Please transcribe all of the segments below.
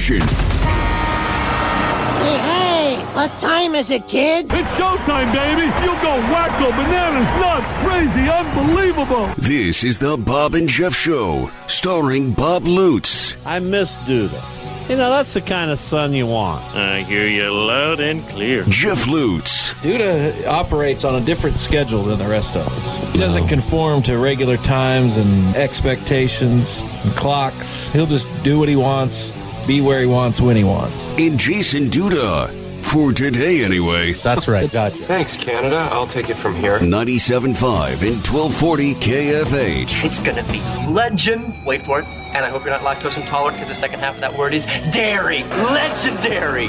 Nation. Hey, what time is it, kids? It's showtime, baby. You'll go wacko, bananas, nuts, crazy, unbelievable. This is the Bob and Jeff Show, starring Bob Lutz. I miss Duda. You know, that's the kind of son you want. I hear you loud and clear. Jeff Lutz. Duda operates on a different schedule than the rest of us. He doesn't conform to regular times and expectations and clocks. He'll just do what he wants, be where he wants, when he wants. And Jason Duda. For today, anyway. That's right. Gotcha. Thanks, Canada. I'll take it from here. 97.5 and 1240 KFH. It's gonna be legend. Wait for it. And I hope you're not lactose intolerant, because the second half of that word is dairy. Legendary.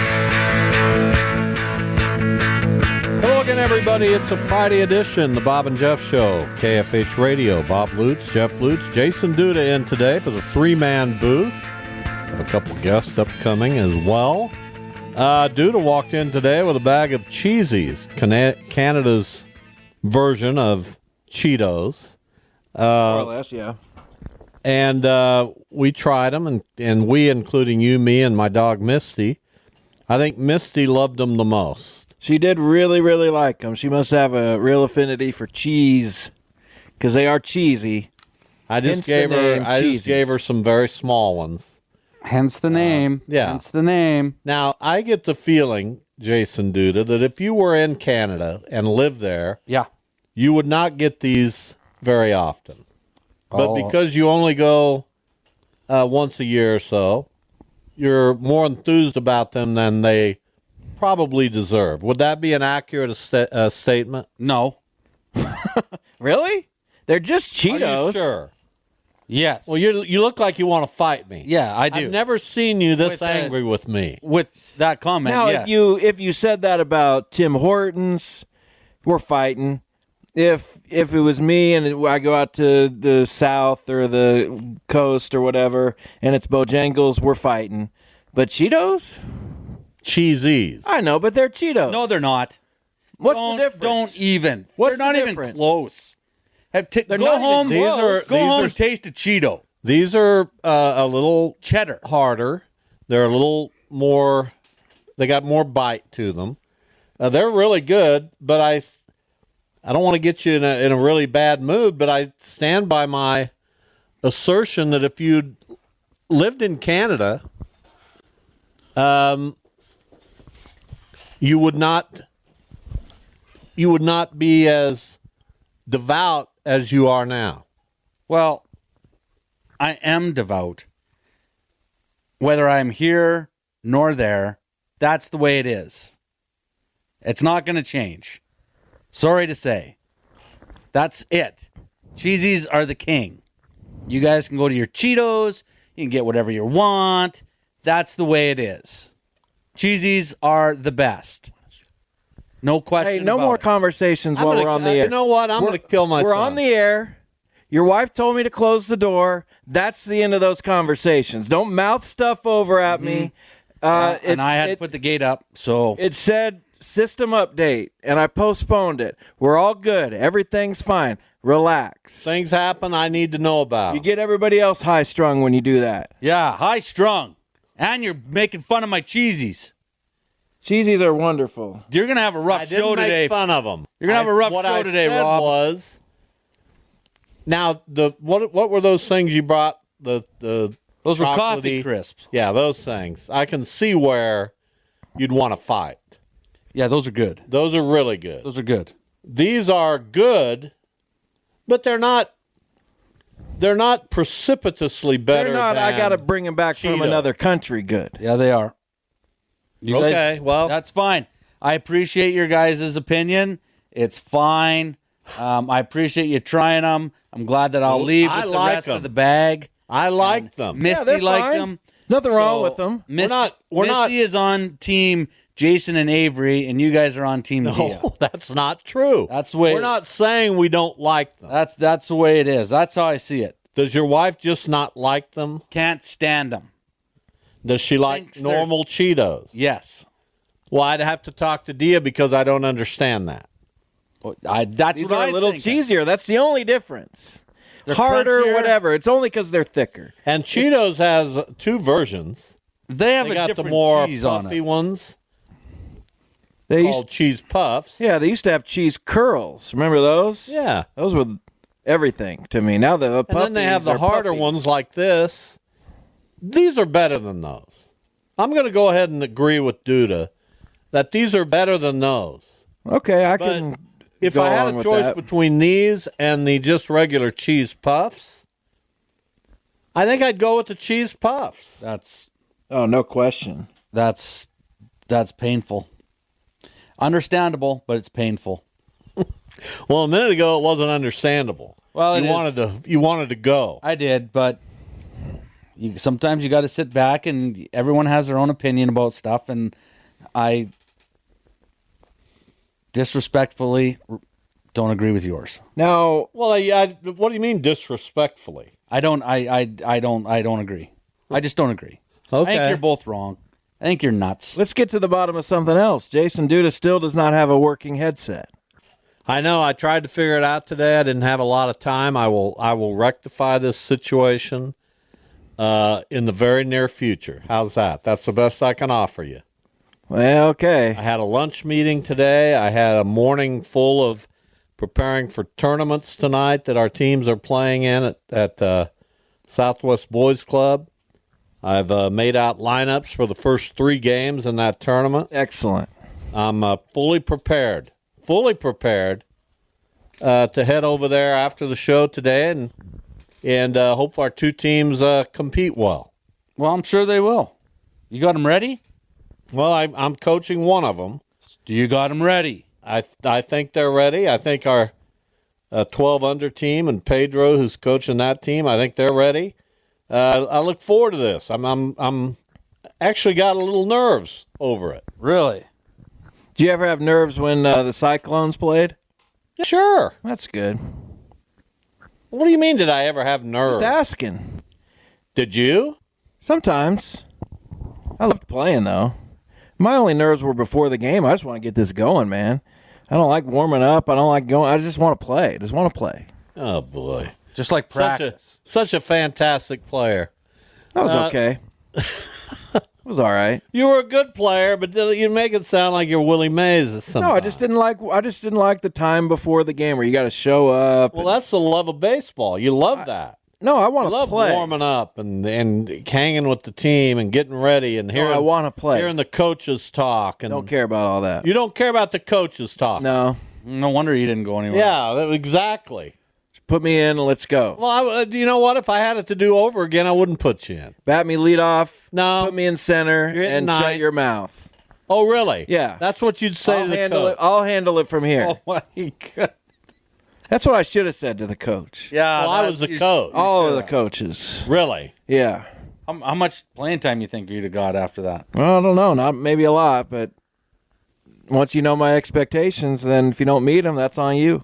Hello again, everybody. It's a Friday edition, the Bob and Jeff Show, KFH Radio. Bob Lutz, Jeff Lutz, Jason Duda in today for the three-man booth. Have a couple guests upcoming as well. Duda walked in today with a bag of Cheezies, Canada's version of Cheetos. More or less, yeah. And we tried them, and we, including you, me, and my dog Misty, I think Misty loved them the most. She did really, really like them. She must have a real affinity for cheese, because they are cheesy. I just gave her some very small ones. Hence the name. Yeah. Hence the name. Now, I get the feeling, Jason Duda, that if you were in Canada and lived there, Yeah. you would not get these very often. But because you only go once a year or so, you're more enthused about them than they probably deserve. Would that be an accurate statement? No. Really? They're just Cheetos. Are you sure? Yes. Well, you look like you want to fight me. Yeah, I do. I've never seen you this With angry with me. With that comment, Now, yes. if you said that about Tim Hortons, we're fighting. If it was me and I go out to the south or the coast or whatever, and it's Bojangles, we're fighting. But Cheetos? Cheesies. I know, but they're Cheetos. No, they're not. What's the difference? Don't even. What's they're not the even difference? close. They're go not even home. close. Go home and taste a Cheeto. These are a little Cheddar. harder. They're a little more. They got more bite to them. They're really good, but I don't want to get you in a really bad mood. But I stand by my assertion that if you'd lived in Canada, you would not be as devout as you are now. Well, I am devout. Whether I'm here nor there, that's the way it is. It's not going to change. Sorry to say. That's it. Cheesies are the king. You guys can go to your Cheetos. You can get whatever you want. That's the way it is. Cheesies are the best. No question. Hey, no about more it. conversations while we're on the air. You know what? I'm going to kill myself. We're on the air. Your wife told me to close the door. That's the end of those conversations. Don't mouth stuff over at me. And I had to put the gate up, so it said system update, and I postponed it. We're all good. Everything's fine. Relax. Things happen I need to know about. You get everybody else high strung when you do that. yeah, high strung, and you're making fun of my cheesies. Cheesies are wonderful. You're gonna have a rough I didn't show make today. fun of them. You're gonna have a rough what show I today, said Rob. Was now what were those things you brought? Those Those were coffee crisps. Yeah, those things. I can see where you'd want to fight. Yeah, those are good. Those are really good. Those are good. These are good, but they're not precipitously better. They're not. Than I got to bring them back from Cheeto. another country. Good. Yeah, they are. You Okay, guys, well. that's fine. I appreciate your guys' opinion. It's fine. I appreciate you trying them. I'm glad that I'll leave with the rest of the bag. I like them. Misty they're liked fine. them. Nothing wrong with them. Misty is on team Jason and Avery, and you guys are on team Dia. No, that's not true. That's the way We're not saying we don't like them. That's the way it is. That's how I see it. Does your wife just not like them? Can't stand them. Does she like Thinks normal Cheetos? Yes. Well, I'd have to talk to Dia because I don't understand that. That's These what are I a little think. cheesier. That's the only difference. They're Harder, crunchier. whatever. It's only because they're thicker. And Cheetos has two versions. They have They a got the different more cheese on puffy it. ones They used, called cheese puffs. yeah, they used to have cheese curls. Remember those? Yeah. Those were everything to me. Now the And then they have the harder ones like this. These are better than those. I'm going to go ahead and agree with Duda that these are better than those. Okay, I But can. if go I had along a with choice that. between these and the just regular cheese puffs, I think I'd go with the cheese puffs. That's No question. that's painful. Understandable, but it's painful. Well, a minute ago it wasn't understandable. Well, you wanted to go. I did, but sometimes you got to sit back, and everyone has their own opinion about stuff, and I disrespectfully don't agree with yours. Now, Well, what do you mean disrespectfully? I don't agree. I just don't agree. I think Okay. you're both wrong. I think you're nuts. let's get to the bottom of something else. Jason Duda still does not have a working headset. I know. I tried to figure it out today. I didn't have a lot of time. I will rectify this situation in the very near future. How's that? That's the best I can offer you. Well, okay. I had a lunch meeting today. I had a morning full of preparing for tournaments tonight that our teams are playing in at Southwest Boys Club. I've made out lineups for the first 3 games in that tournament. Excellent. I'm fully prepared to head over there after the show today and hope our 2 teams compete well. Well, I'm sure they will. You got them ready? Well, I'm coaching one of them. Do you got them ready? I think they're ready. I think our 12 under team and Pedro, who's coaching that team, I think they're ready. I look forward to this. I'm actually got a little nerves over it. Really? Do you ever have nerves when the Cyclones played? Sure. That's good. What do you mean? Did I ever have nerves? Just asking. Did you? Sometimes. I loved playing, though. My only nerves were before the game. I just want to get this going, man. I don't like warming up. I don't like going. I just want to play. I just want to play. Oh boy. Just like practice. Such a fantastic player. That was okay. It was all right. You were a good player, but you make it sound like you're Willie Mays or something. No, I just didn't like the time before the game where you got to show up. Well, that's the love of baseball. You love that. No, I want You to love play. warming up and hanging with the team and getting ready and hearing. I want to play. Hearing the coaches talk and Don't care about all that. You don't care about the coaches talk. No. No wonder you didn't go anywhere. Yeah, exactly. Just put me in and let's go. Well, you know what? If I had it to do over again, I wouldn't put you in. Bat me lead off. No. Put me in center You're at and 9. shut your mouth. Oh, really? Yeah. That's what you'd say to the coach. I'll handle it from here. Oh my God. That's what I should have said to the coach. Yeah. Well, I was the coach. All of the coaches. Really? Yeah. How much playing time you think you'd have got after that? Well, I don't know. Not maybe a lot, but once you know my expectations, then if you don't meet them, that's on you.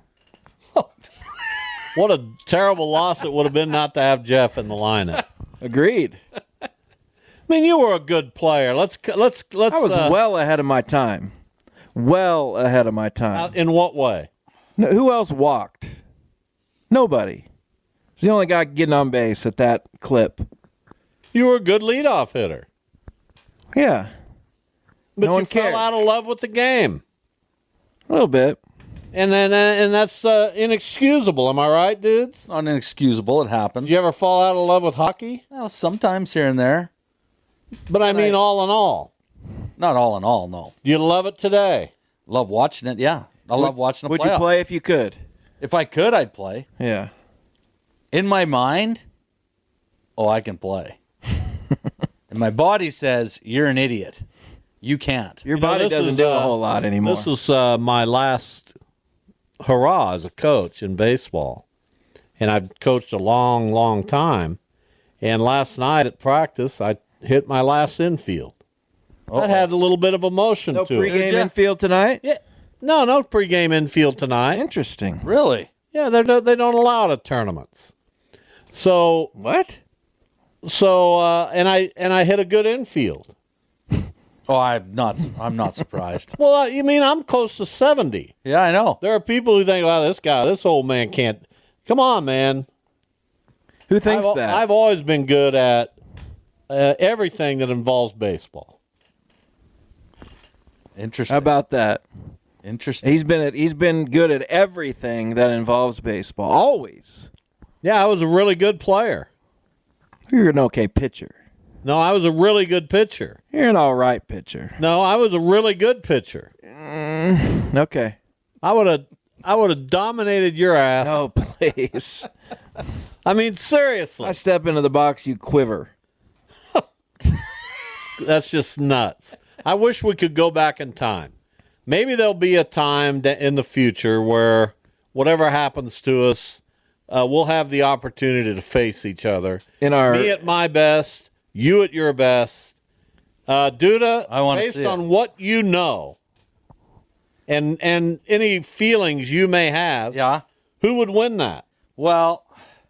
What a terrible loss it would have been not to have Jeff in the lineup. Agreed. I mean, you were a good player. Let's. I was well ahead of my time. Well ahead of my time. In what way? No, who else walked? Nobody. He's the only guy getting on base at that clip. You were a good leadoff hitter, Yeah, but No you one cared. fell out of love with the game, a little bit. and that's inexcusable. Am I right, dudes? Not inexcusable. It happens. Did you ever fall out of love with hockey? Well, sometimes here and there. But I mean, all in all, Not all in all, no. do you love it today? Love watching it, yeah. I love watching the Would playoffs. you play if you could? If I could, I'd play. Yeah. In my mind, I can play. And my body says, you're an idiot. You can't. Your You know, body this doesn't is, do a whole lot anymore. This was my last hurrah as a coach in baseball. And I've coached a long, long time. And last night at practice, I hit my last infield. That had a little bit of emotion No to it. pregame infield tonight? Yeah. No pregame infield tonight. Interesting. Really? Yeah, they don't allow it at tournaments. So What? and I hit a good infield. Oh, I'm not surprised. Well, you mean I'm close to 70. Yeah, I know. There are people who think, well, this old man can't. Come on, man. Who thinks I've that? always been good at everything that involves baseball. Interesting. How about that? Interesting. He's been good at everything that involves baseball. Always. Yeah, I was a really good player. You're an okay pitcher. No, I was a really good pitcher. You're an all right pitcher. No, I was a really good pitcher. Okay. I would have dominated your ass. No, please. I mean, seriously. I step into the box, you quiver. That's just nuts. I wish we could go back in time. Maybe there'll be a time in the future where whatever happens to us, we'll have the opportunity to face each other. Me at my best, you at your best. Duda, based on what you know and any feelings you may have, who would win that? Well,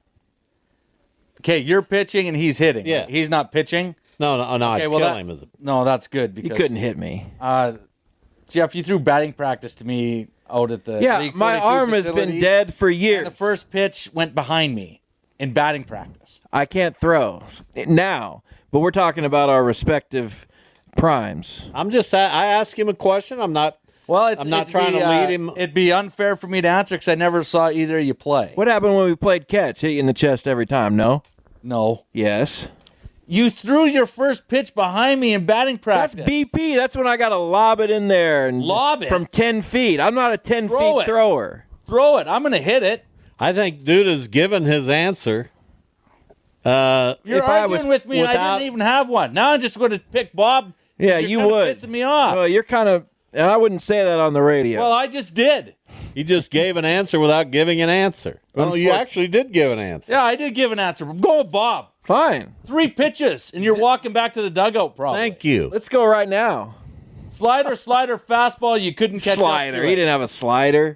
okay, you're pitching and he's hitting. Yeah. Right? He's not pitching? No, I'd kill him. No, that's good. Because you couldn't hit me. Jeff, you threw batting practice to me out at the League my 42 arm has facility, been dead for years. And the first pitch went behind me in batting practice. I can't throw now, but we're talking about our respective primes. I asked him a question. I'm not trying to lead him. It'd be unfair for me to answer because I never saw either of you play. What happened when we played catch? Hit you in the chest every time, no? No. Yes. You threw your first pitch behind me in batting practice. That's BP. That's when I got to lob it in there. And lob it? From 10 feet. I'm not a 10-feet thrower. Throw it. I'm going to hit it. I think Duda's given his answer. You're arguing with me and I didn't even have one. Now I'm just going to pick Bob. Yeah, you would. Pissing me off. Well, you're kind of... And I wouldn't say that on the radio. Well, I just did. He just gave an answer without giving an answer. Well, you actually did give an answer. Yeah, I did give an answer. Go with Bob. Fine. 3 pitches, and you're walking back to the dugout, probably. Thank you. Let's go right now. Slider, fastball. You couldn't catch slider. Up to He it. didn't have a slider.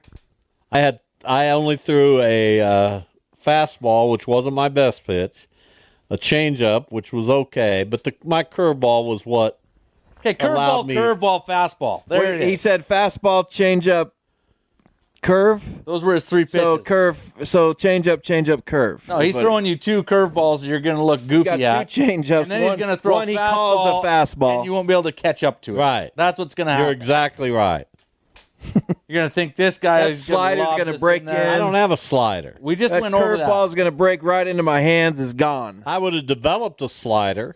I only threw a fastball, which wasn't my best pitch, a changeup, which was okay, but my curveball was what. Okay, curveball, fastball. There it is. He said fastball, changeup, curve. Those were his 3 pitches. So changeup, curve. No, he's throwing you 2 curveballs that you're going to look goofy at. 2 changeups. And then he's going to throw one he calls a fastball. And you won't be able to catch up to it. Right. That's what's going to happen. You're exactly right. You're going to think this guy is slider's going to break in. I don't have a slider. We just went over that. Curveball is going to break right into my hands. Is gone. I would have developed a slider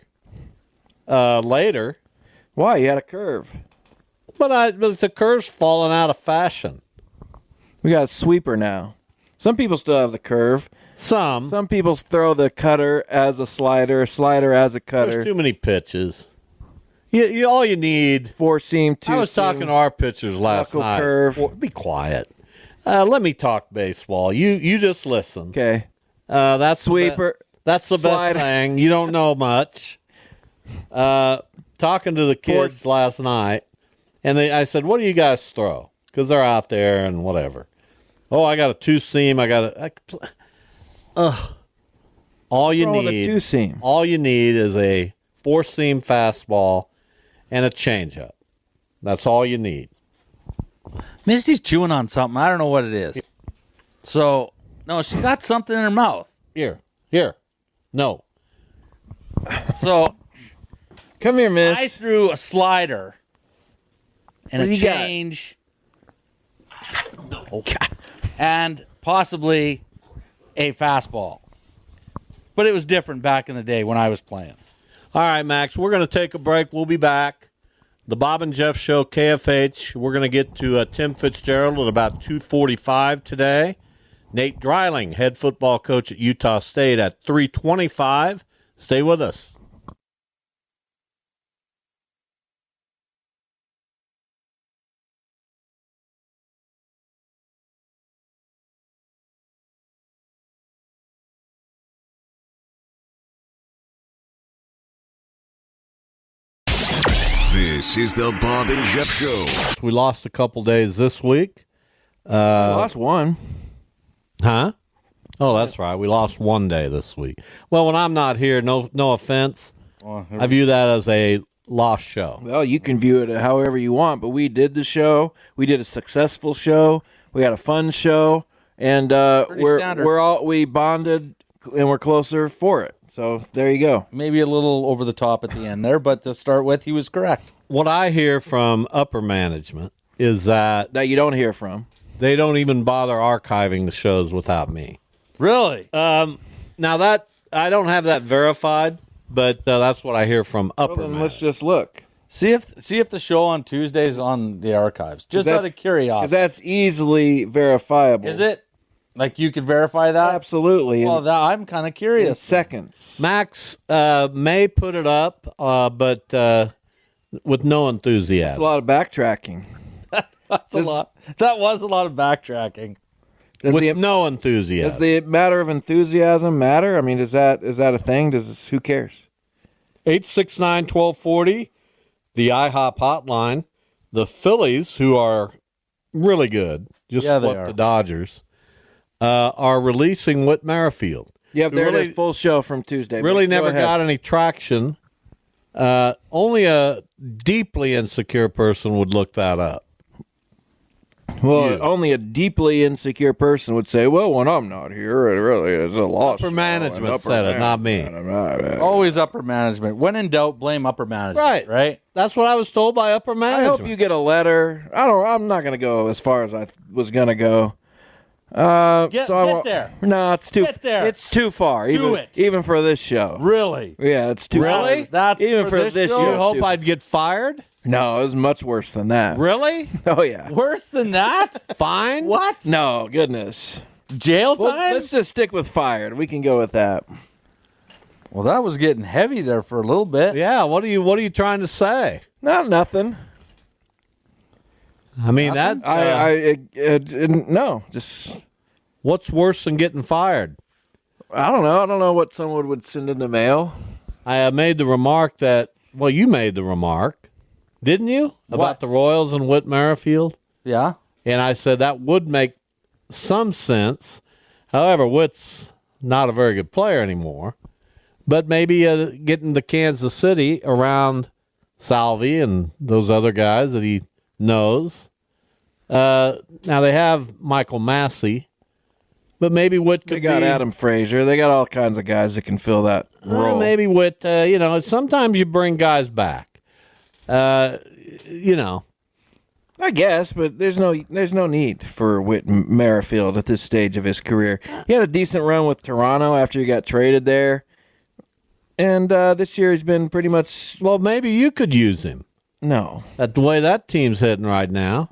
later. Why? You had a curve. But the curve's fallen out of fashion. We got a sweeper now. Some people still have the curve. Some people throw the cutter as a slider as a cutter. There's too many pitches. All you need. 4-seam, 2-seam. I was talking to our pitchers last night. Curve. Be quiet. Let me talk baseball. You just listen. Okay. That's sweeper. That's the best thing. You don't know much. Talking to the kids last night, and I said, "What do you guys throw?" Because they're out there and whatever. Oh, I got a 2-seam. All you need. A 2-seam. All you need is a 4-seam fastball and a changeup. That's all you need. Misty's chewing on something. I don't know what it is. So, no, she got something in her mouth. Here. No. So, come here, miss. I threw a slider and a change. No. And possibly a fastball. But it was different back in the day when I was playing. All right, Max, we're going to take a break. We'll be back. The Bob and Jeff Show, KFH. We're going to get to Tim Fitzgerald at about 2:45 today. Nate Dreiling, head football coach at Utah State, at 3:25. Stay with us. This is the Bob and Jeff Show. We lost a couple days this week. We lost one. Huh? Oh, that's right. We lost one day this week. Well, when I'm not here, no offense, I view that as a lost show. Well, you can view it however you want, but we did the show. We did a successful show. We had a fun show, and we bonded and we're closer for it. So there you go. Maybe a little over the top at the end there, but to start with, he was correct. What I hear from upper management is that you don't hear from. They don't even bother archiving the shows without me. Really? Now that I don't have that verified, but that's what I hear from upper management. Let's just look. See if the show on Tuesday's on the archives. Just out of curiosity. Because that's easily verifiable. Is it? Like you could verify that? Absolutely. Well, I'm kind of curious. In seconds. Max may put it up, but with no enthusiasm. It's a lot of backtracking. That's a lot. That was a lot of backtracking. With no enthusiasm. Does the matter of enthusiasm matter? I mean, is that a thing? Who cares? 869-1240, the IHOP hotline. The Phillies, who are really good, just like the Dodgers, are releasing Whit Merrifield. Yeah, there it is. Full show from Tuesday. Really never got any traction. Only a deeply insecure person would look that up. Well, only a deeply insecure person would say, well, when I'm not here, it really is a loss. Upper management said it, not me. Always upper management. When in doubt, blame upper management. Right? That's what I was told by upper management. I hope you get a letter. I'm not going to go as far as I was going to go. Get there. No, it's too. Get there. It's too far. Even for this show. Really? Yeah, it's too. Really? That's even for this show. You hope I'd get fired? No, it was much worse than that. Really? Oh yeah. Worse than that? Fine? What? No, goodness. Jail time? Well, let's just stick with fired. We can go with that. Well, that was getting heavy there for a little bit. Yeah. What are you trying to say? Nothing. I mean that. No. Just what's worse than getting fired? I don't know. I don't know what someone would send in the mail. I made the remark that. Well, you made the remark, didn't you, about the Royals and Whit Merrifield? Yeah. And I said that would make some sense. However, Whit's not a very good player anymore. But maybe getting to Kansas City around Salvi and those other guys that he knows. Now they have Michael Massey, but maybe Whit could They got Adam Frazier. They got all kinds of guys that can fill that role. Maybe Whit, sometimes you bring guys back. I guess, but there's no need for Whit Merrifield at this stage of his career. He had a decent run with Toronto after he got traded there. And this year he's been pretty much... Well, maybe you could use him. No. At the way that team's hitting right now.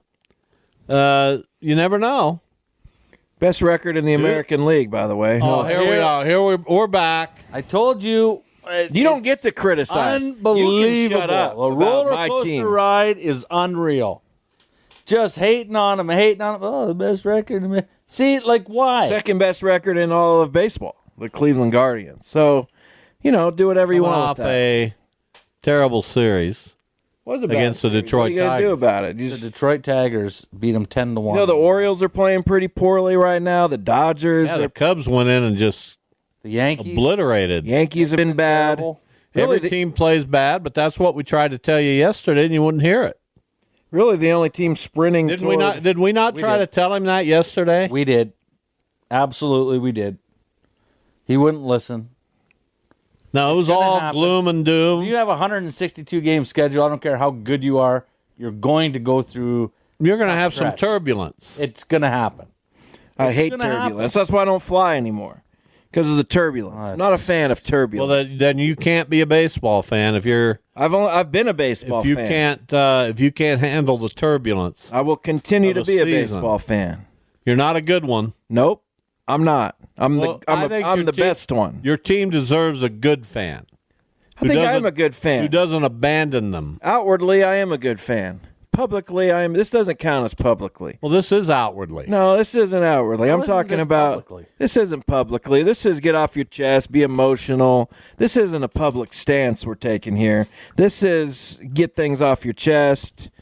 You never know. Best record in the American League, by the way. Oh, here we are. We're back. I told you. You don't get to criticize. Unbelievable. You can shut up the roller coaster ride is unreal. Just hating on him. Oh, the best record. See, why? Second best record in all of baseball, the Cleveland Guardians. So, do whatever you want off with that. A terrible series. Against the Detroit Tigers. What are you going to do about it? The Detroit Tigers beat them 10-1. The Orioles are playing pretty poorly right now. The Dodgers. Yeah, the Cubs went in and just the Yankees obliterated. Yankees have been bad. Really, every team plays bad, but that's what we tried to tell you yesterday, and you wouldn't hear it. Really, the only team sprinting. Did we not try to tell him that yesterday? We did. Absolutely, we did. He wouldn't listen. No, it was all gloom and doom. When you have a 162-game schedule, I don't care how good you are, you're going to go through... You're going to have some turbulence. It's going to happen. I hate turbulence. That's why I don't fly anymore. Because of the turbulence. I'm not a fan of turbulence. Well, then you can't be a baseball fan if you're... I've been a baseball fan. If you can't handle the turbulence. I will continue to be a baseball fan. You're not a good one. Nope. I'm not. I'm the best one. Your team deserves a good fan. I think I'm a good fan. Who doesn't abandon them. Outwardly, I am a good fan. Publicly, I am. This doesn't count as publicly. Well, this is outwardly. No, this isn't outwardly. I'm talking about... Publicly? This isn't publicly. This is get off your chest, be emotional. This isn't a public stance we're taking here. This is get things off your chest.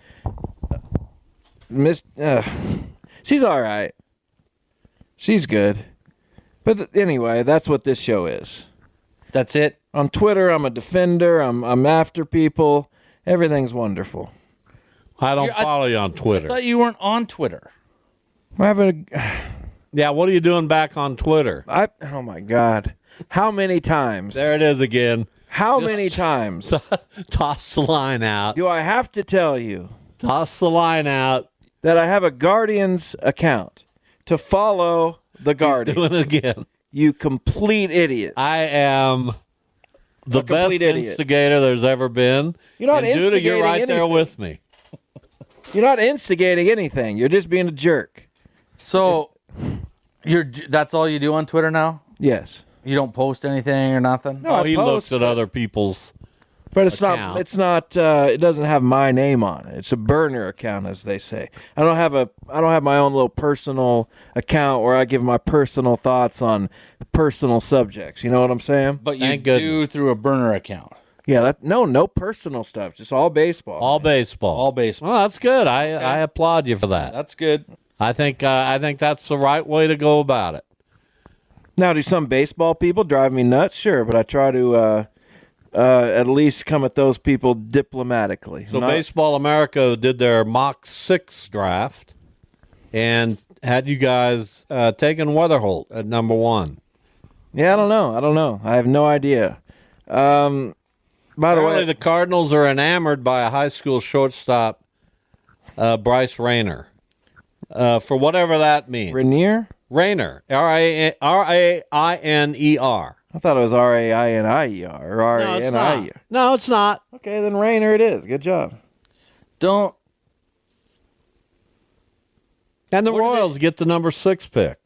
She's all right. She's good. But anyway, that's what this show is. That's it? On Twitter, I'm a defender. I'm after people. Everything's wonderful. I don't follow you on Twitter. I thought you weren't on Twitter. Yeah, what are you doing back on Twitter? Oh, my God. how many times? There it is again. How many times Toss the line out. do I have to tell you Toss the line out. that I have a Guardians account to follow the Guardians? Doing it again. You complete idiot. I am the best complete idiot. instigator there's ever been. You're not and Duda, instigating you're right there anything. with me. You're not instigating anything. You're just being a jerk. So, that's all you do on Twitter now? Yes. You don't post anything or nothing? No, Oh, I he post, looks at other people's. but it's account. not. It's not. It doesn't have my name on it. It's a burner account, as they say. I don't have my own little personal account where I give my personal thoughts on personal subjects. You know what I'm saying? But you Thank do goodness. through a burner account. Yeah. No personal stuff. Just all baseball. All baseball. All baseball. Well, that's good. I applaud you for that. That's good. I think that's the right way to go about it. Now, do some baseball people drive me nuts? Sure, but I try to at least come at those people diplomatically. So Baseball America did their mock 6 draft and had you guys taken Weatherholt at number 1. Yeah, I don't know. I have no idea. By the Apparently way, the Cardinals are enamored by a high school shortstop, Bryce Rayner. For whatever that means. Rainier? Rayner. Rainer. I thought it was Rainier or No, it's Ranier. not. No, it's not. Okay, then Rainer it is. Good job. Don't. And the What do Royals get the number 6 pick.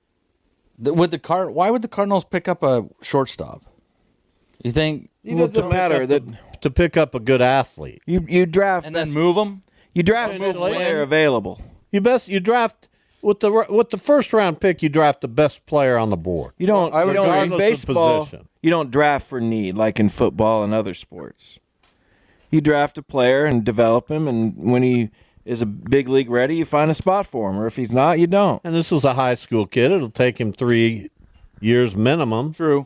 Why would the Cardinals pick up a shortstop? You think It doesn't matter that To pick up a good athlete. you draft and then move them? you draft Move when them. they're available. You draft with the first round pick. You draft the best player on the board. You don't. You don't in regardless of baseball. position. You don't draft for need like in football and other sports. You draft a player and develop him, and when he is a big league ready, you find a spot for him. Or if he's not, you don't. And this is a high school kid. It'll take him 3 years minimum. True.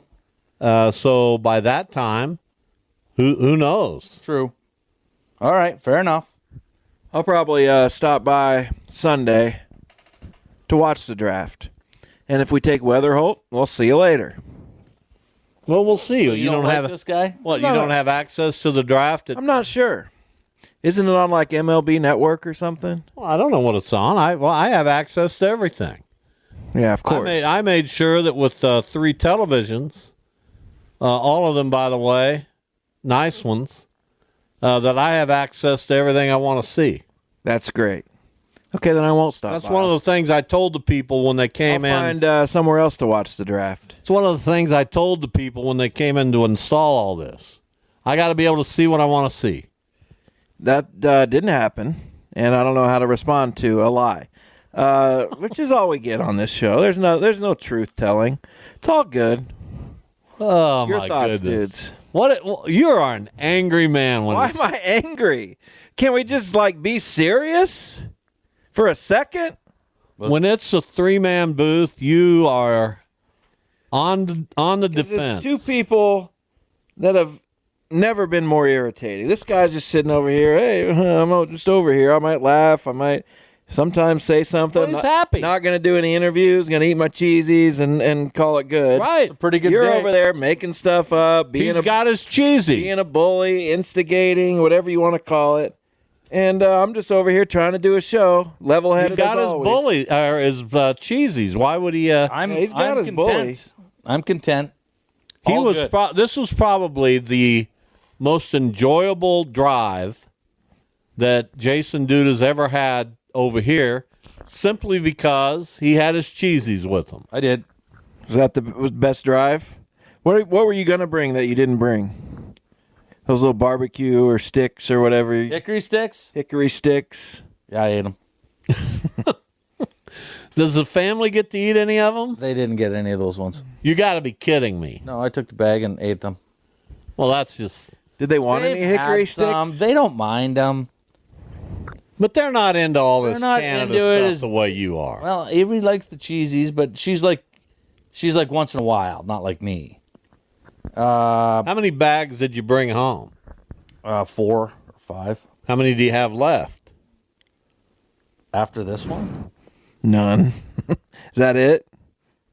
So by that time, who knows? True. All right. Fair enough. I'll probably stop by Sunday to watch the draft. And if we take Weatherholt, we'll see you later. Well, we'll see. So you don't like have this guy? What? No, You no. don't have access to the draft? I'm not sure. Isn't it on like MLB Network or something? Well, I don't know what it's on. I have access to everything. Yeah, of course. I made sure that with 3 televisions, all of them, by the way, nice ones, that I have access to everything I want to see. That's great. Okay, then I won't stop. That's by. one of the things I told the people when they came in. Find somewhere else to watch the draft. It's one of the things I told the people when they came in to install all this. I got to be able to see what I want to see. That didn't happen, and I don't know how to respond to a lie, which is all we get on this show. There's no truth telling. It's all good. Oh, Your my thoughts, goodness. dudes. Well, you are an angry man. Why am I angry? Can't we just be serious for a second? When it's a 3-man booth, you are on the defense. It's two people that have never been more irritating. This guy's just sitting over here. Hey, I'm just over here. I might laugh. I might sometimes say something. Well, he's happy. Not going to do any interviews. Going to eat my cheesies and call it good. Right. Pretty good You're day. over there making stuff up, He's got his cheesy. being a bully, instigating, whatever you want to call it. And I'm just over here trying to do a show, level-headed He's got as his always. bully or his cheesies. Why would he? he's got his content. bully. I'm content. He All was. good. This was probably the most enjoyable drive that Jason Duda's ever had over here, simply because he had his cheesies with him. I did. Was that the best drive? What were you going to bring that you didn't bring? Those little barbecue or sticks or whatever. Hickory sticks? Hickory sticks. Yeah, I ate them. Does the family get to eat any of them? They didn't get any of those ones. You got to be kidding me. No, I took the bag and ate them. Well, that's just. Did they want any hickory had some. sticks? They don't mind them. But they're not into all this They're not Canada into it stuff as- the way you are. Well, Avery likes the cheesies, but she's like once in a while, not like me. How many bags did you bring home? 4 or 5 How many do you have left? after this one. None. Is that it?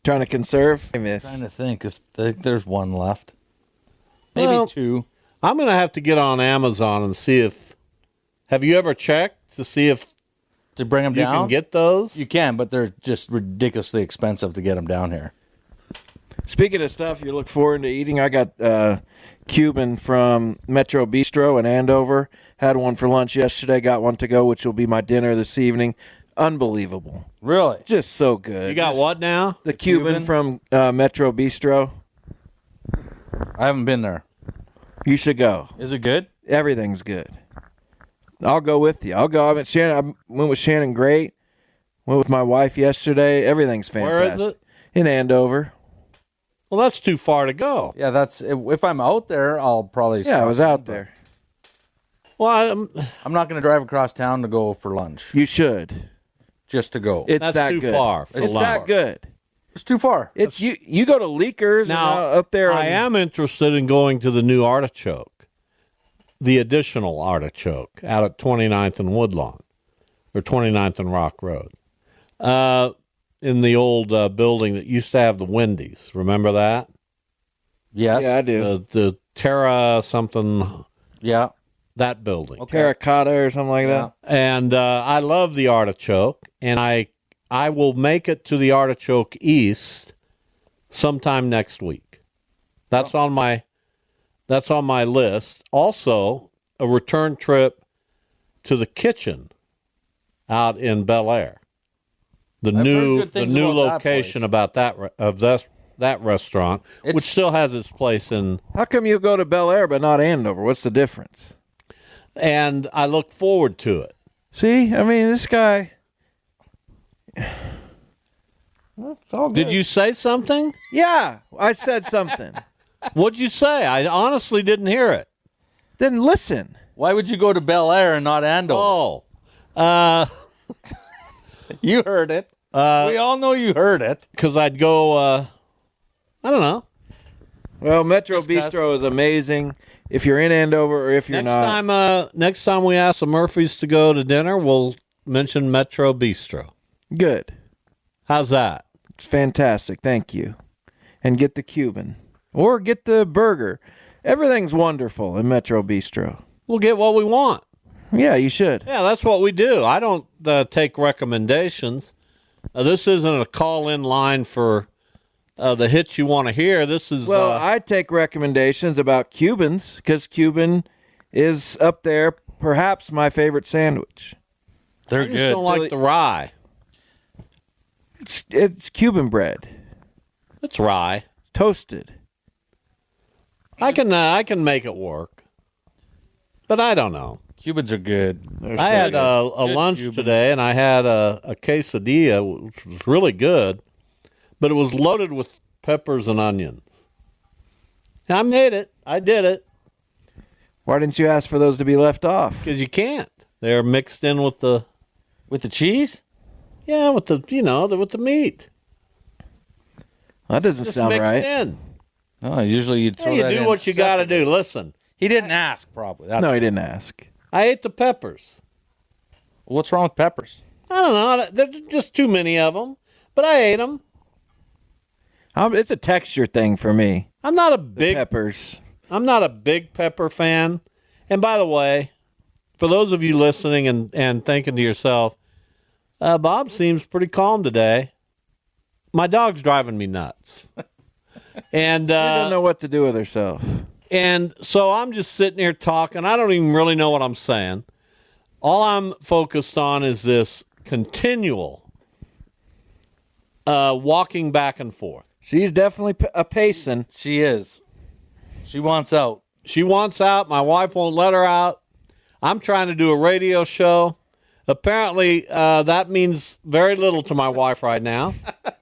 Trying to conserve? Trying to think. There's one left. Maybe Well, 2. I'm going to have to get on Amazon and see if. Have you ever checked to see if To bring them you down? can get those? You can, but they're just ridiculously expensive to get them down here. Speaking of stuff you look forward to eating, I got Cuban from Metro Bistro in Andover. Had one for lunch yesterday, got one to go, which will be my dinner this evening. Unbelievable. Really? Just so good. You got what now? The Cuban from Metro Bistro. I haven't been there. You should go. Is it good? Everything's good. I'll go with you. I'll go. I went with Shannon Great. Went with my wife yesterday. Everything's fantastic. Where is it? In Andover. Well, that's too far to go. Yeah, that's if I'm out there, I'll probably. Yeah, I was out there. Well, I'm not going to drive across town to go for lunch. You should. Just to go. It's that's that too good. far for It's lunch. that good. It's too far. It's you go to Leakers Now, and up there. I am interested in going to the new Artichoke, the additional Artichoke, out at 29th and Woodlawn, or 29th and Rock Road, in the old building that used to have the Wendy's. Remember that? Yes. Yeah, I do. The Terra something, Yeah. that building. Okay. Terracotta or something like that. And I love the Artichoke, and I will make it to the Artichoke East sometime next week. That's on my list. Also, a return trip to the Kitchen out in Bel Air. The I've heard new good things about that location place. about that restaurant, which still has its place in. How come you go to Bel Air but not Andover? What's the difference? And I look forward to it. See, I mean, this guy. Well, it's all good. Did you say something? Yeah, I said something. What'd you say? I honestly didn't hear it. Then listen. Why would you go to Bel Air and not Andover? Oh, You heard it. We all know you heard it. because I'd go. I don't know. Well, Metro Discuss. Bistro is amazing. If you're in Andover or if you're not, Next time we ask the Murphys to go to dinner, we'll mention Metro Bistro. good. How's that? It's fantastic. Thank you. And get the Cuban or get the burger. Everything's wonderful in Metro Bistro. We'll get what we want. Yeah, you should. Yeah, that's what we do. I don't take recommendations. This isn't a call-in line for the hits you want to hear. This is Well, I take recommendations about Cubans because Cuban is up there, perhaps my favorite sandwich. They're I just don't like the rye. It's Cuban bread, It's rye. toasted. I can make it work, but I don't know. Cubans are good. I had a Good lunch Cuban. today, and I had a quesadilla, which was really good, but it was loaded with peppers and onions. I made it. I did it Why didn't you ask for those to be left off? because you can't. They're mixed in with the With the cheese? with the meat. That doesn't Just sound mixed right. in. Oh, usually you'd throw Hey, you that do in what you got to do. Listen, He didn't ask, probably. That's No, he didn't ask. I ate the peppers. What's wrong with peppers? I don't know. There's just too many of them, but I ate them. It's a texture thing for me. I'm not a The big peppers. I'm not a big pepper fan. And by the way, for those of you listening and thinking to yourself, Bob seems pretty calm today. My dog's driving me nuts. And She doesn't know what to do with herself. and so I'm just sitting here talking. I don't even really know what I'm saying. All I'm focused on is this continual walking back and forth. She's definitely a pacing. She is. She wants out. She wants out. My wife won't let her out. I'm trying to do a radio show. Apparently, that means very little to my wife right now.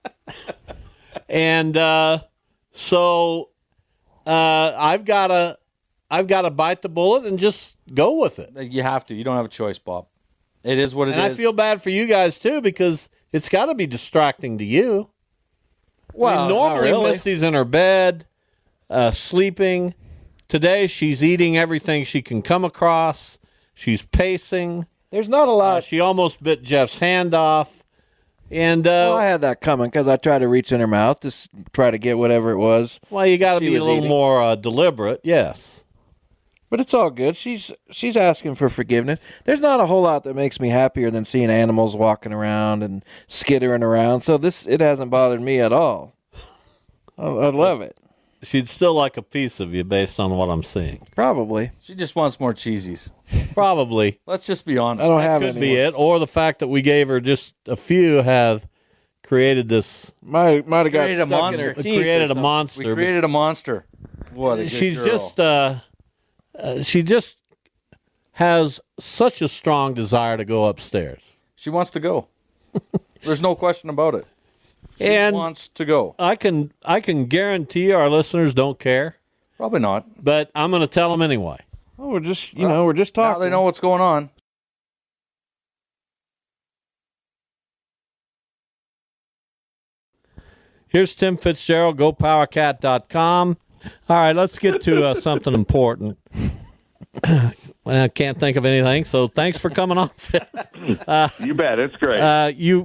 And so I've got to bite the bullet and just go with it. You have to. You don't have a choice, Bob. It is what it is. And I feel bad for you guys too because it's got to be distracting to you. Well, normally not really. Misty's in her bed, sleeping. Today she's eating everything she can come across. She's pacing. There's not a lot. She almost bit Jeff's hand off. And well, I had that coming because I tried to reach in her mouth to try to get whatever it was. Well, you got to be a little more deliberate, yes. But it's all good. She's asking for forgiveness. There's not a whole lot that makes me happier than seeing animals walking around and skittering around. So it hasn't bothered me at all. I love it. She'd still like a piece of you based on what I'm seeing. Probably. She just wants more cheesies. Probably. Let's just be honest. I don't have any. Could be it, or the fact that we gave her just a few have created this. Might have got Created a stuck in monster. her teeth. Created a monster. We created a monster. What a good She's girl. she just has such a strong desire to go upstairs. She wants to go. There's no question about it. She wants to go. I can guarantee our listeners don't care, Probably not. but I'm going to tell them anyway. Oh, we're just talking. Now they know what's going on. Here's Tim Fitzgerald, GoPowerCat.com. All right, let's get to something important. I can't think of anything, so thanks for coming on. You bet. It's great. You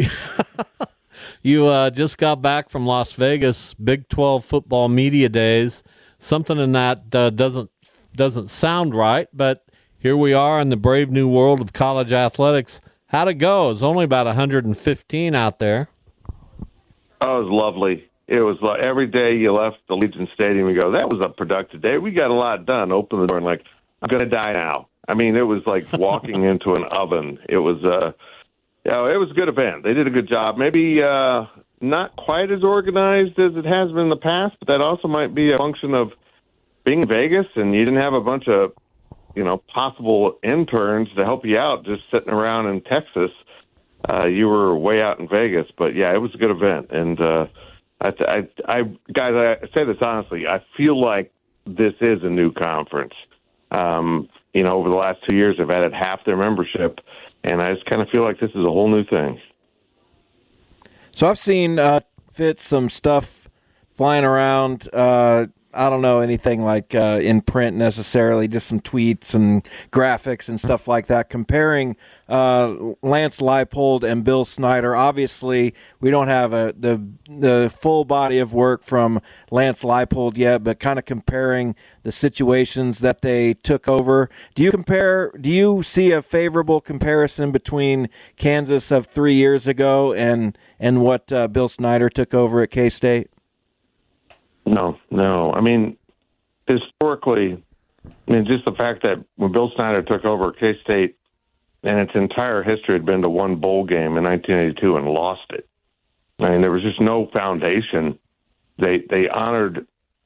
just got back from Las Vegas, Big 12 football media days. Something in that doesn't sound right, but here we are in the brave new world of college athletics. How'd it go? It's only about 115 out there. Oh, it was lovely. It was like every day you left the Legion Stadium, you go, that was a productive day. We got a lot done. Open the door and like, I'm going to die now. I mean, it was like walking into an oven. It was it was a good event. They did a good job. Maybe not quite as organized as it has been in the past, but that also might be a function of being in Vegas and you didn't have a bunch of, possible interns to help you out just sitting around in Texas. You were way out in Vegas, but yeah, it was a good event. And guys, I say this honestly, I feel like this is a new conference. Over the last 2 years, I've added half their membership, and I just kind of feel like this is a whole new thing. So I've seen some stuff flying around. I don't know anything like in print necessarily, just some tweets and graphics and stuff like that, comparing Lance Leipold and Bill Snyder. Obviously, we don't have the full body of work from Lance Leipold yet, but kind of comparing the situations that they took over. Do you see a favorable comparison between Kansas of 3 years ago and what Bill Snyder took over at K-State? No. I mean, historically, just the fact that when Bill Snyder took over K-State and its entire history had been to one bowl game in 1982 and lost it. I mean, there was just no foundation. They honored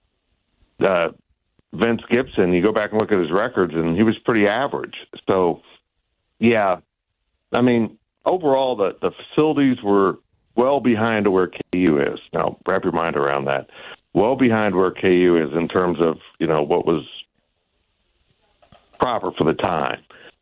Vince Gibson. You go back and look at his records, and he was pretty average. So, yeah, I mean, overall, the facilities were well behind where KU is. Now, wrap your mind around that. Well behind where KU is in terms of, what was proper for the time.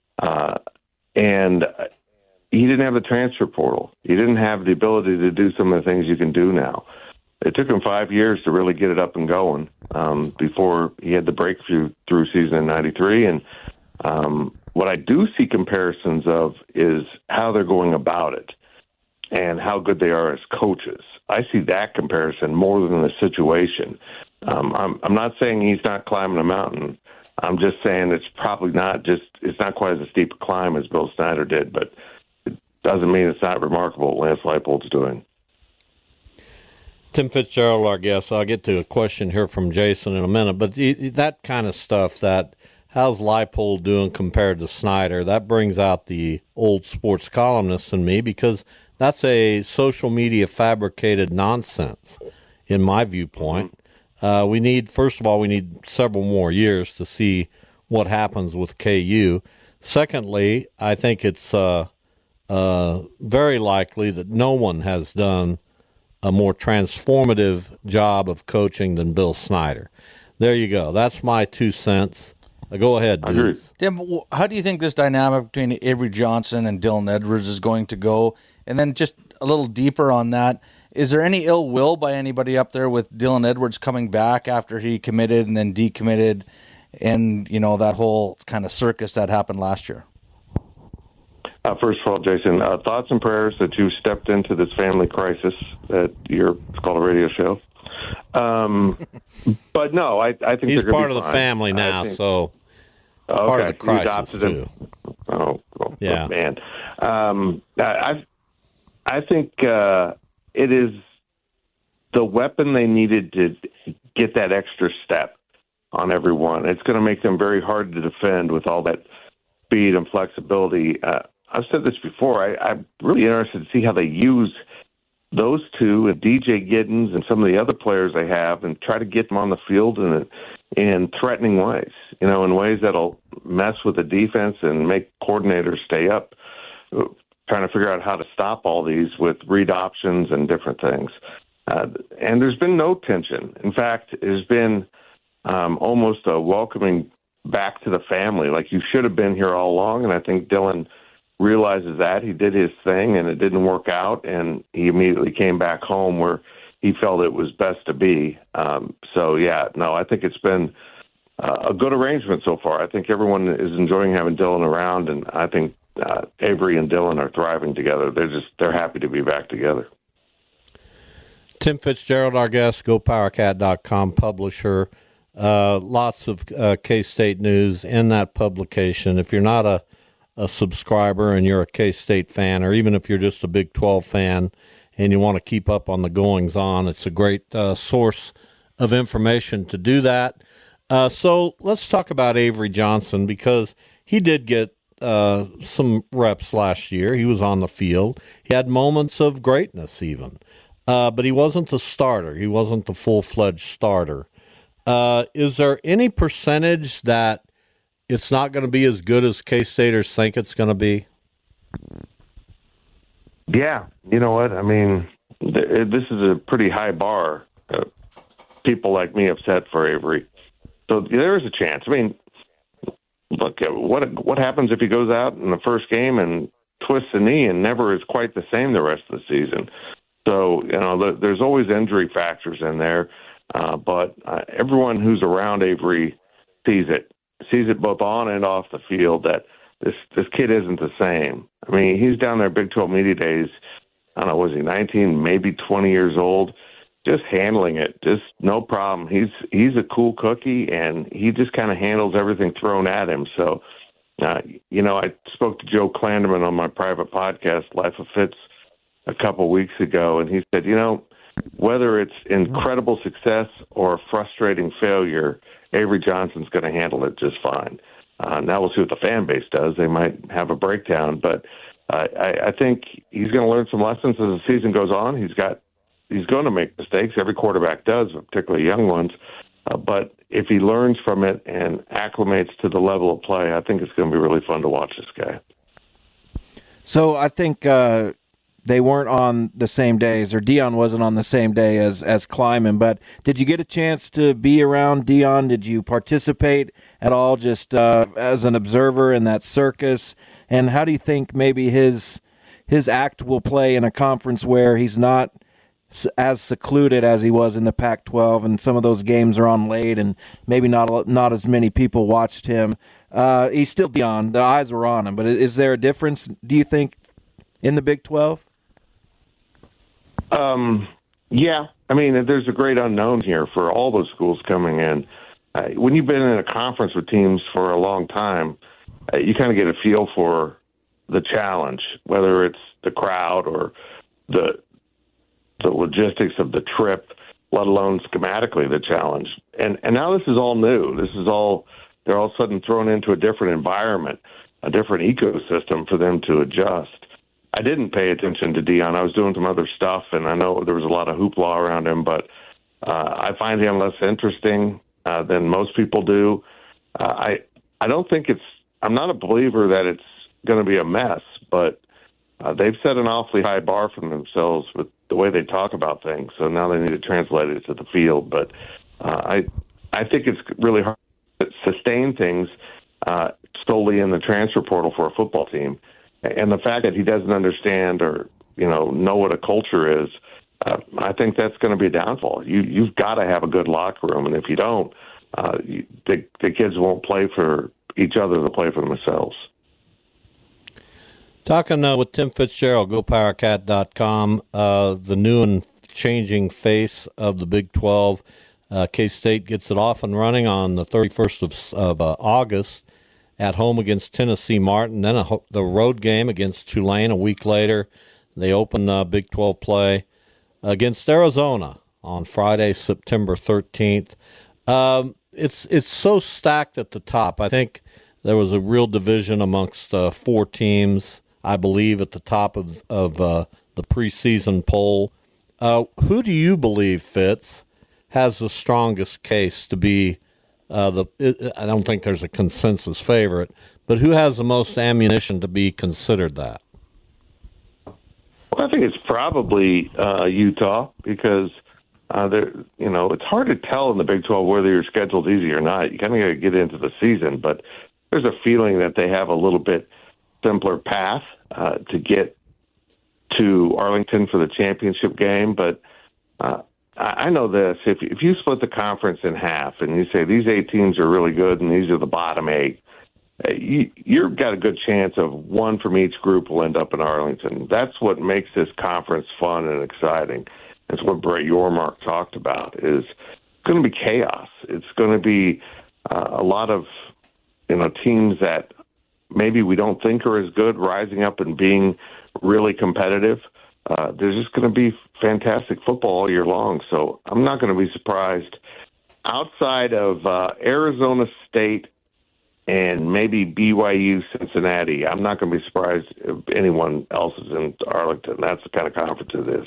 And he didn't have the transfer portal. He didn't have the ability to do some of the things you can do now. It took him 5 years to really get it up and going before he had the breakthrough season in 93. And what I do see comparisons of is how they're going about it and how good they are as coaches. I see that comparison more than the situation. I'm not saying he's not climbing a mountain. I'm just saying it's probably it's not quite as a steep a climb as Bill Snyder did, but it doesn't mean it's not remarkable what Lance Leipold's doing. Tim Fitzgerald, our guest. I'll get to a question here from Jason in a minute, but that kind of stuff, that how's Leipold doing compared to Snyder, that brings out the old sports columnist in me, because that's a social media fabricated nonsense, in my viewpoint. We need several more years to see what happens with KU. Secondly, I think it's very likely that no one has done a more transformative job of coaching than Bill Snyder. There you go. That's my 2 cents. Go ahead, dude. Tim, how do you think this dynamic between Avery Johnson and Dylan Edwards is going to go? And then just a little deeper on that, is there any ill will by anybody up there with Dylan Edwards coming back after he committed and then decommitted, and that whole kind of circus that happened last year? First of all, Jason, thoughts and prayers that you stepped into this family crisis at it's called a radio show. But no, I think he's they're part be of fine. the family now, so part of the crisis too. Oh, yeah, man. I think it is the weapon they needed to get that extra step on everyone. It's going to make them very hard to defend with all that speed and flexibility. I've said this before. I'm really interested to see how they use those two and DJ Giddens and some of the other players they have and try to get them on the field in threatening ways, in ways that'll mess with the defense and make coordinators stay up, trying to figure out how to stop all these with read options and different things. And there's been no tension. In fact, there's been almost a welcoming back to the family, like you should have been here all along. And I think Dylan realizes that. He did his thing, and it didn't work out, and he immediately came back home where he felt it was best to be. I think it's been a good arrangement so far. I think everyone is enjoying having Dylan around, and I think Avery and Dylan are thriving together. They're happy to be back together. Tim Fitzgerald, our guest, GoPowerCat.com publisher. Lots of K-State news in that publication. If you're not a subscriber and you're a K-State fan, or even if you're just a Big 12 fan and you want to keep up on the goings-on, it's a great source of information to do that. So let's talk about Avery Johnson, because he did get some reps last year. He was on the field. He had moments of greatness even. But he wasn't the starter. He wasn't the full-fledged starter. Is there any percentage that it's not going to be as good as K-Staters think it's going to be? Yeah. You know what? I mean, this is a pretty high bar. People like me have set for Avery. So there is a chance. I mean, look, what happens if he goes out in the first game and twists the knee and never is quite the same the rest of the season? So, there's always injury factors in there. But everyone who's around Avery sees it both on and off the field, that this kid isn't the same. I mean, he's down there Big 12 Media Days, I don't know, was he 19, maybe 20 years old, just handling it, just no problem. He's a cool cookie, and he just kind of handles everything thrown at him. So, I spoke to Joe Klanderman on my private podcast, Life of Fitz, a couple weeks ago, and he said, whether it's incredible success or frustrating failure, Avery Johnson's going to handle it just fine. Now we'll see what the fan base does. They might have a breakdown, but I think he's going to learn some lessons as the season goes on. He's going to make mistakes. Every quarterback does, particularly young ones. But if he learns from it and acclimates to the level of play, I think it's going to be really fun to watch this guy. So I think they weren't on the same days, or Dion wasn't on the same day as Kleiman, but did you get a chance to be around Dion? Did you participate at all, just as an observer in that circus? And how do you think maybe his act will play in a conference where he's not as secluded as he was in the Pac-12, and some of those games are on late, and maybe not as many people watched him? He's still Dion. The eyes were on him, but is there a difference, do you think, in the Big 12? Yeah. I mean, there's a great unknown here for all those schools coming in. When you've been in a conference with teams for a long time, you kind of get a feel for the challenge, whether it's the crowd or the logistics of the trip, let alone schematically the challenge. And now this is all new. They're all of a sudden thrown into a different environment, a different ecosystem for them to adjust. I didn't pay attention to Dion. I was doing some other stuff, and I know there was a lot of hoopla around him, but I find him less interesting than most people do. I don't think I'm not a believer that it's going to be a mess, but they've set an awfully high bar for themselves with the way they talk about things, so now they need to translate it to the field. But I think it's really hard to sustain things solely in the transfer portal for a football team. And the fact that he doesn't understand or, know what a culture is, I think that's going to be a downfall. You've got to have a good locker room, and if you don't, the kids won't play for each other, they'll play for themselves. Talking with Tim Fitzgerald, GoPowerCat.com, the new and changing face of the Big 12. K-State gets it off and running on the 31st of August at home against Tennessee Martin. Then the road game against Tulane a week later. They open Big 12 play against Arizona on Friday, September 13th. It's so stacked at the top. I think there was a real division amongst 4 teams, I believe, at the top of the preseason poll. Who do you believe, Fitz, has the strongest case to be I don't think there's a consensus favorite, but who has the most ammunition to be considered that? Well, I think it's probably Utah because it's hard to tell in the Big 12 whether your schedule's easy or not. You kind of got to get into the season, but there's a feeling that they have a little bit simpler path to get to Arlington for the championship game. But I know this: if you split the conference in half and you say these 8 teams are really good and these are the bottom 8, you've got a good chance of one from each group will end up in Arlington. That's what makes this conference fun and exciting. That's what Brett Yormark talked about. Is going to be chaos. It's going to be a lot of teams that maybe we don't think are as good rising up and being really competitive. There's just going to be fantastic football all year long. So I'm not going to be surprised. Outside of Arizona State and maybe BYU, Cincinnati, I'm not going to be surprised if anyone else is in Arlington. That's the kind of conference it is.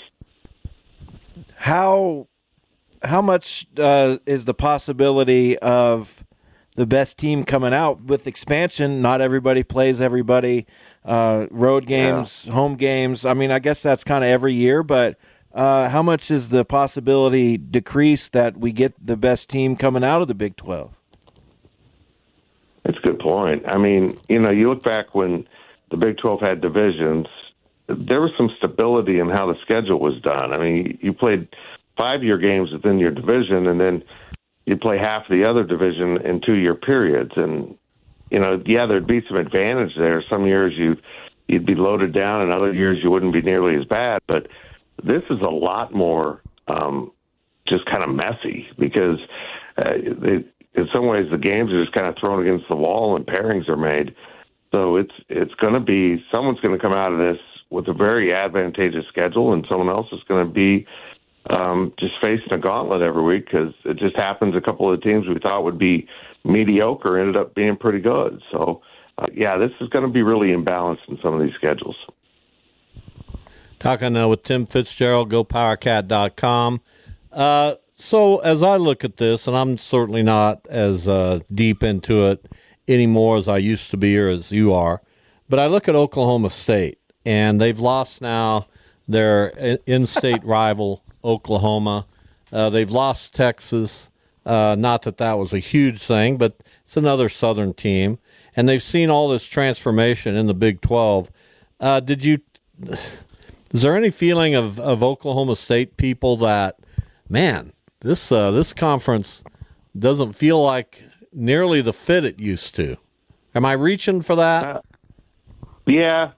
How much is the possibility of the best team coming out with expansion? Not everybody plays everybody. Road games, home games. I mean, I guess that's kind of every year, but how much is the possibility decreased that we get the best team coming out of the Big 12? That's a good point. I mean, you look back when the Big 12 had divisions, there was some stability in how the schedule was done. I mean, you played 5-year games within your division, and then you play half the other division in 2-year periods. And, there'd be some advantage there. Some years you'd be loaded down, and other years you wouldn't be nearly as bad. But this is a lot more just kind of messy because in some ways the games are just kind of thrown against the wall and pairings are made. So it's going to be someone's going to come out of this with a very advantageous schedule, and someone else is going to be just facing a gauntlet every week because it just happens a couple of teams we thought would be mediocre ended up being pretty good. So, this is going to be really imbalanced in some of these schedules. Talking with Tim Fitzgerald, GoPowerCat.com. So as I look at this, and I'm certainly not as deep into it anymore as I used to be or as you are, but I look at Oklahoma State, and they've lost now their in-state rival, Oklahoma. They've lost Texas. Not that was a huge thing, but it's another Southern team. And they've seen all this transformation in the Big 12. Is there any feeling of Oklahoma State people that, man, this conference doesn't feel like nearly the fit it used to? Am I reaching for that? Yeah.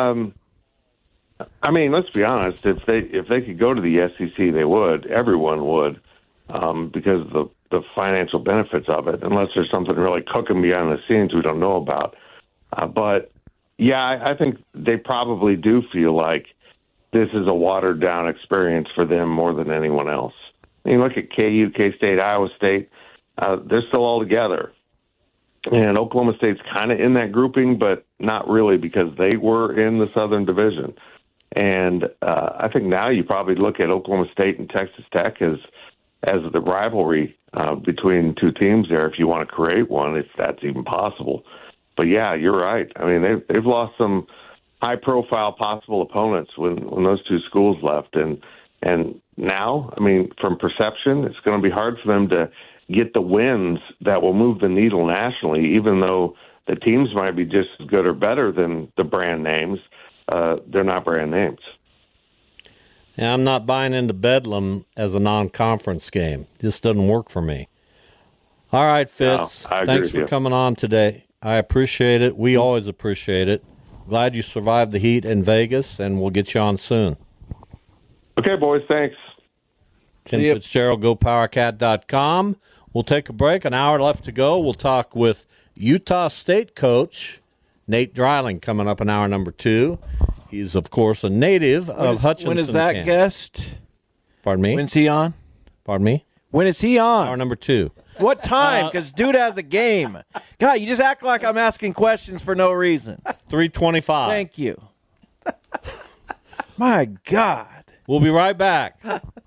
I mean, let's be honest. If they could go to the SEC, they would. Everyone would, because of the financial benefits of it. Unless there's something really cooking behind the scenes we don't know about. But yeah, I think they probably do feel like this is a watered down experience for them more than anyone else. I mean, look at KU, K-State, Iowa State. They're still all together. And Oklahoma State's kind of in that grouping, but not really because they were in the Southern Division. And I think now you probably look at Oklahoma State and Texas Tech as the rivalry between two teams there, if you want to create one, if that's even possible. But yeah, you're right. I mean, they've lost some high-profile possible opponents when those two schools left, and now, I mean, from perception, it's going to be hard for them to get the wins that will move the needle nationally, even though the teams might be just as good or better than the brand names. They're not brand names. Yeah, I'm not buying into Bedlam as a non-conference game. Just doesn't work for me. All right, Fitz. No, thanks for coming on today. I appreciate it. We always appreciate it. Glad you survived the heat in Vegas, and we'll get you on soon. Okay, boys, thanks. Tim Fitzgerald, GoPowerCat.com. We'll take a break. An hour left to go. We'll talk with Utah State coach Nate Dreiling coming up in hour number 2. He's, of course, a native of Hutchinson. When is that Kansas. guest? Pardon me? When's he on? Pardon me? When is he on? Hour number 2. What time? Because dude has a game. God, you just act like I'm asking questions for no reason. 3:25. Thank you. My God. We'll be right back.